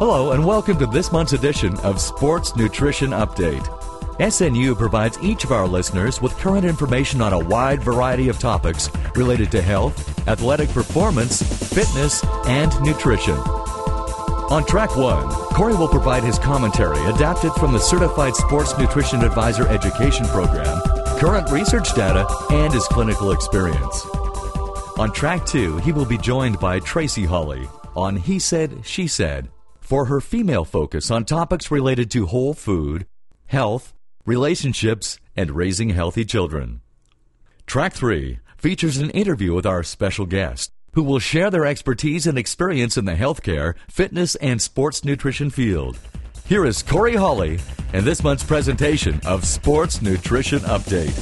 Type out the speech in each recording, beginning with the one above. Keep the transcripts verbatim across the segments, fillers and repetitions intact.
Hello and welcome to this month's edition of Sports Nutrition Update. S N U provides each of our listeners with current information on a wide variety of topics related to health, athletic performance, fitness, and nutrition. On track one, Corey will provide his commentary adapted from the Certified Sports Nutrition Advisor Education Program, current research data, and his clinical experience. On track two, he will be joined by Tracy Hawley on He Said, She Said for her female focus on topics related to whole food, health, relationships, and raising healthy children. Track three features an interview with our special guest, who will share their expertise and experience in the healthcare, fitness, and sports nutrition field. Here is Corey Hawley and this month's presentation of Sports Nutrition Update.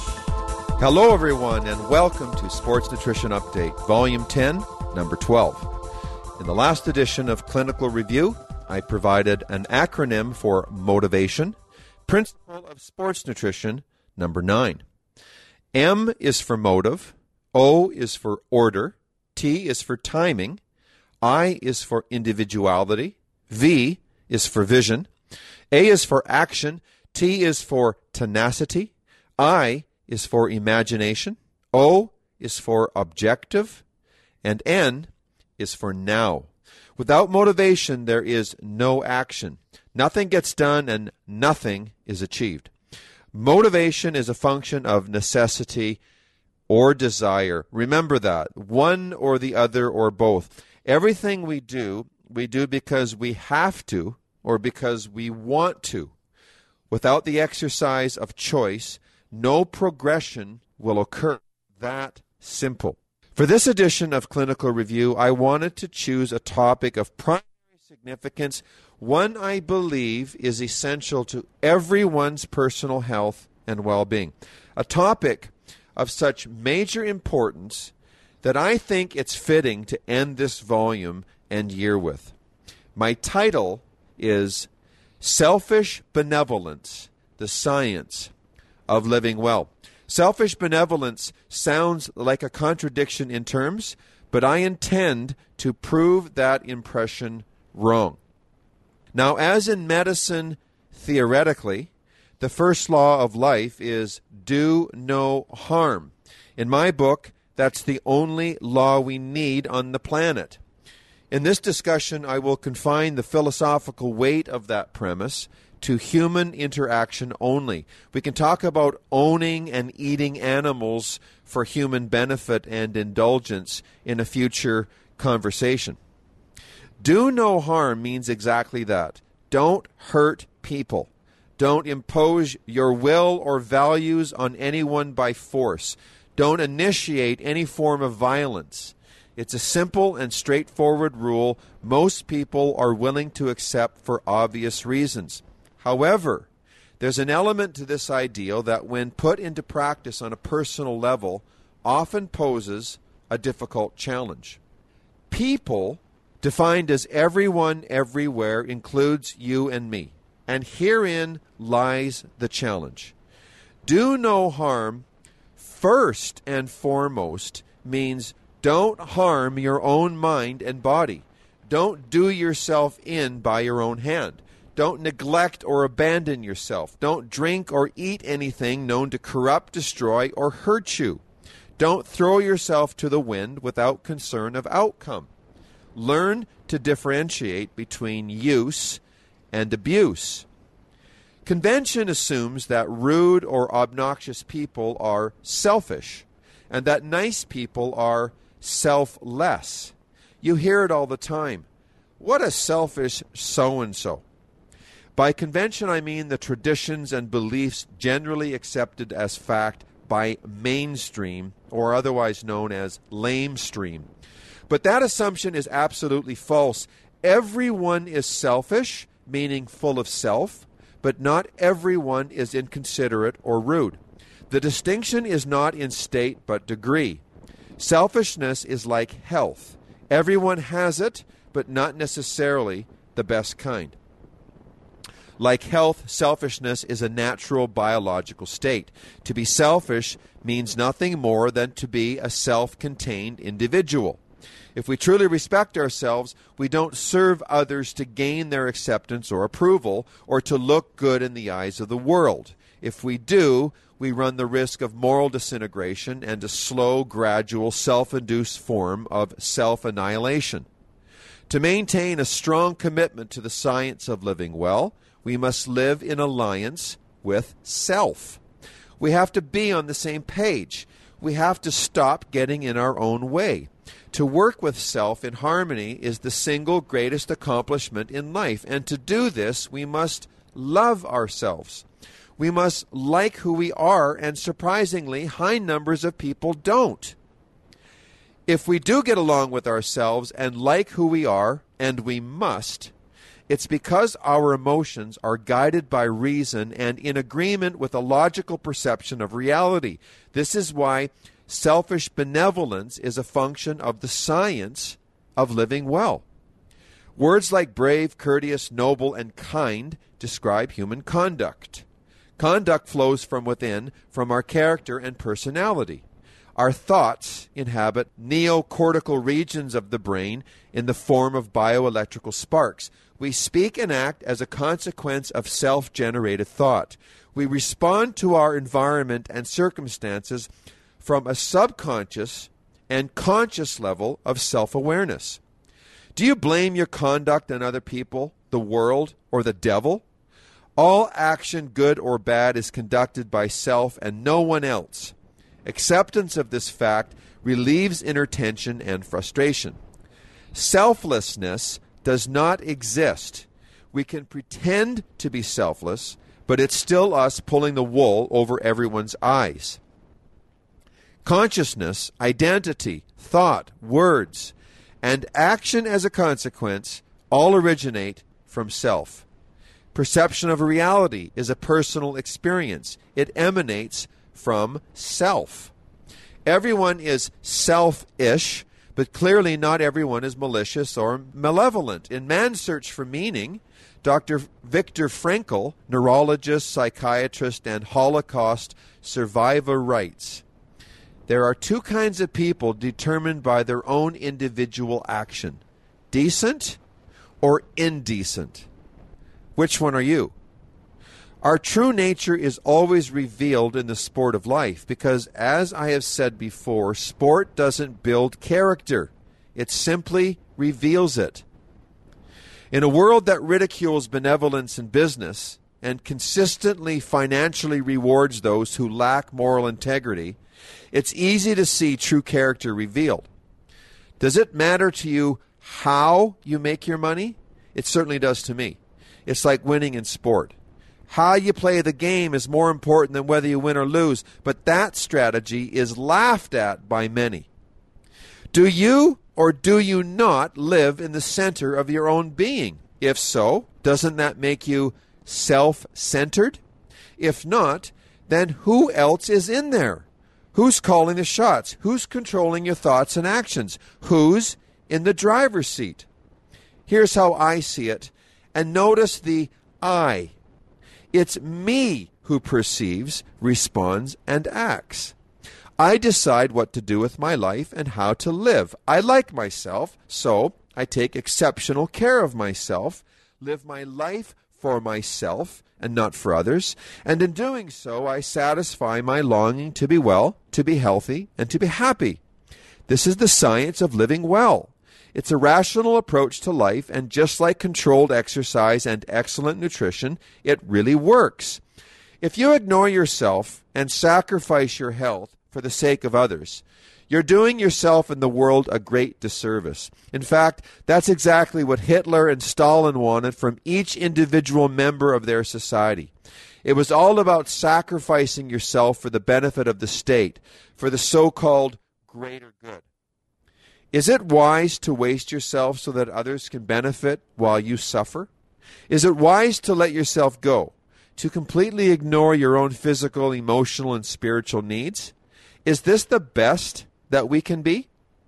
Hello, everyone, and welcome to Sports Nutrition Update, Volume ten, Number twelve. In the last edition of Clinical Review, I provided an acronym for motivation, principle of sports nutrition, number nine. M is for motive, O is for order, T is for timing, I is for individuality, V is for vision, A is for action, T is for tenacity, I is for imagination, O is for objective, and N is for now. Without motivation, there is no action. Nothing gets done and nothing is achieved. Motivation is a function of necessity or desire. Remember that. One or the other or both. Everything we do, we do because we have to or because we want to. Without the exercise of choice, no progression will occur. That simple. For this edition of Clinical Review, I wanted to choose a topic of primary significance, one I believe is essential to everyone's personal health and well-being. A topic of such major importance that I think it's fitting to end this volume and year with. My title is Selfish Benevolence, the Science of Living Well. Selfish benevolence sounds like a contradiction in terms, but I intend to prove that impression wrong. Now, as in medicine, theoretically, the first law of life is do no harm. In my book, that's the only law we need on the planet. In this discussion, I will confine the philosophical weight of that premise to human interaction only. We can talk about owning and eating animals for human benefit and indulgence in a future conversation. Do no harm means exactly that. Don't hurt people. Don't impose your will or values on anyone by force. Don't initiate any form of violence. It's a simple and straightforward rule most people are willing to accept for obvious reasons. However, there's an element to this ideal that, when put into practice on a personal level, often poses a difficult challenge. People, defined as everyone everywhere, includes you and me. And herein lies the challenge. Do no harm, first and foremost, means don't harm your own mind and body. Don't do yourself in by your own hand. Don't neglect or abandon yourself. Don't drink or eat anything known to corrupt, destroy, or hurt you. Don't throw yourself to the wind without concern of outcome. Learn to differentiate between use and abuse. Convention assumes that rude or obnoxious people are selfish and that nice people are selfless. You hear it all the time. What a selfish so-and-so. By convention, I mean the traditions and beliefs generally accepted as fact by mainstream, or otherwise known as lamestream. But that assumption is absolutely false. Everyone is selfish, meaning full of self, but not everyone is inconsiderate or rude. The distinction is not in state but degree. Selfishness is like health. Everyone has it, but not necessarily the best kind. Like health, selfishness is a natural biological state. To be selfish means nothing more than to be a self-contained individual. If we truly respect ourselves, we don't serve others to gain their acceptance or approval or to look good in the eyes of the world. If we do, we run the risk of moral disintegration and a slow, gradual, self-induced form of self-annihilation. To maintain a strong commitment to the science of living well, we must live in alliance with self. We have to be on the same page. We have to stop getting in our own way. To work with self in harmony is the single greatest accomplishment in life. And to do this, we must love ourselves. We must like who we are, and surprisingly, high numbers of people don't. If we do get along with ourselves and like who we are, and we must, it's because our emotions are guided by reason and in agreement with a logical perception of reality. This is why selfish benevolence is a function of the science of living well. Words like brave, courteous, noble, and kind describe human conduct. Conduct flows from within, from our character and personality. Our thoughts inhabit neocortical regions of the brain in the form of bioelectrical sparks. We speak and act as a consequence of self-generated thought. We respond to our environment and circumstances from a subconscious and conscious level of self-awareness. Do you blame your conduct on other people, the world, or the devil? All action, good or bad, is conducted by self and no one else. Acceptance of this fact relieves inner tension and frustration. Selflessness does not exist. We can pretend to be selfless, but it's still us pulling the wool over everyone's eyes. Consciousness, identity, thought, words, and action as a consequence all originate from self. Perception of reality is a personal experience. It emanates from self. Everyone is selfish, but clearly not everyone is malicious or malevolent. In Man's Search for Meaning, Doctor Viktor Frankl, neurologist, psychiatrist, and Holocaust survivor, writes, "There are two kinds of people determined by their own individual action, decent or indecent. Which one are you?" Our true nature is always revealed in the sport of life because, as I have said before, sport doesn't build character. It simply reveals it. In a world that ridicules benevolence in business and consistently financially rewards those who lack moral integrity, it's easy to see true character revealed. Does it matter to you how you make your money? It certainly does to me. It's like winning in sport. How you play the game is more important than whether you win or lose, but that strategy is laughed at by many. Do you or do you not live in the center of your own being? If so, doesn't that make you self-centered? If not, then who else is in there? Who's calling the shots? Who's controlling your thoughts and actions? Who's in the driver's seat? Here's how I see it, and notice the I. It's me who perceives, responds, and acts. I decide what to do with my life and how to live. I like myself, so I take exceptional care of myself, live my life for myself and not for others, and in doing so I satisfy my longing to be well, to be healthy, and to be happy. This is the science of living well. It's a rational approach to life, and just like controlled exercise and excellent nutrition, it really works. If you ignore yourself and sacrifice your health for the sake of others, you're doing yourself and the world a great disservice. In fact, that's exactly what Hitler and Stalin wanted from each individual member of their society. It was all about sacrificing yourself for the benefit of the state, for the so-called greater good. Is it wise to waste yourself so that others can benefit while you suffer? Is it wise to let yourself go, to completely ignore your own physical, emotional, and spiritual needs? Is this the best that we can be?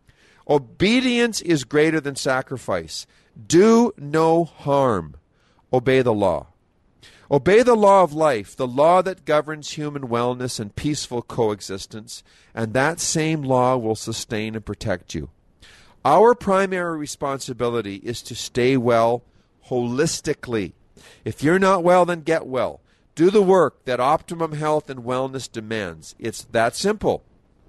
Obedience is greater than sacrifice. Do no harm. Obey the law. Obey the law of life, the law that governs human wellness and peaceful coexistence, and that same law will sustain and protect you. Our primary responsibility is to stay well holistically. If you're not well, then get well. Do the work that optimum health and wellness demands. It's that simple.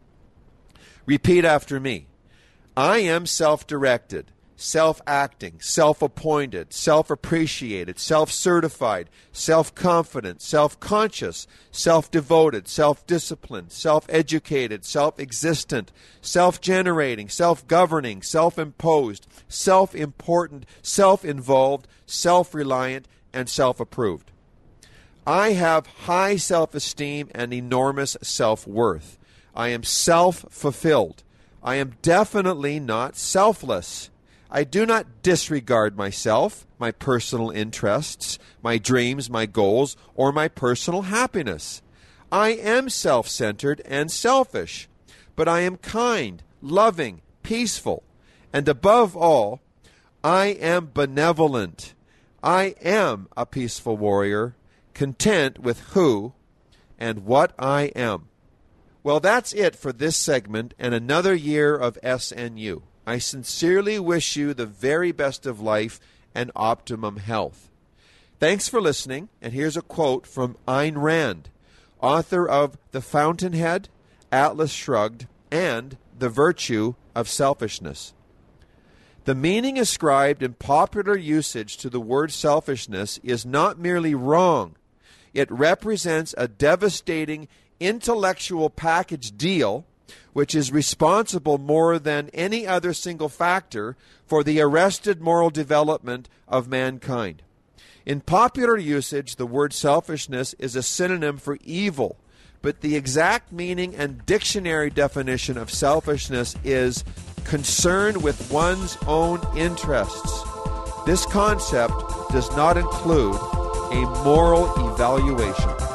Repeat after me. I am self-directed, self-acting, self-appointed, self-appreciated, self-certified, self-confident, self-conscious, self-devoted, self-disciplined, self-educated, self-existent, self-generating, self-governing, self-imposed, self-important, self-involved, self-reliant, and self-approved. I have high self-esteem and enormous self-worth. I am self-fulfilled. I am definitely not selfless. I do not disregard myself, my personal interests, my dreams, my goals, or my personal happiness. I am self-centered and selfish, but I am kind, loving, peaceful, and above all, I am benevolent. I am a peaceful warrior, content with who and what I am. Well, that's it for this segment and another year of S N U. I sincerely wish you the very best of life and optimum health. Thanks for listening, and here's a quote from Ayn Rand, author of The Fountainhead, Atlas Shrugged, and The Virtue of Selfishness. The meaning ascribed in popular usage to the word selfishness is not merely wrong. It represents a devastating intellectual package deal which is responsible more than any other single factor for the arrested moral development of mankind. In popular usage, the word selfishness is a synonym for evil, but the exact meaning and dictionary definition of selfishness is concern with one's own interests. This concept does not include a moral evaluation.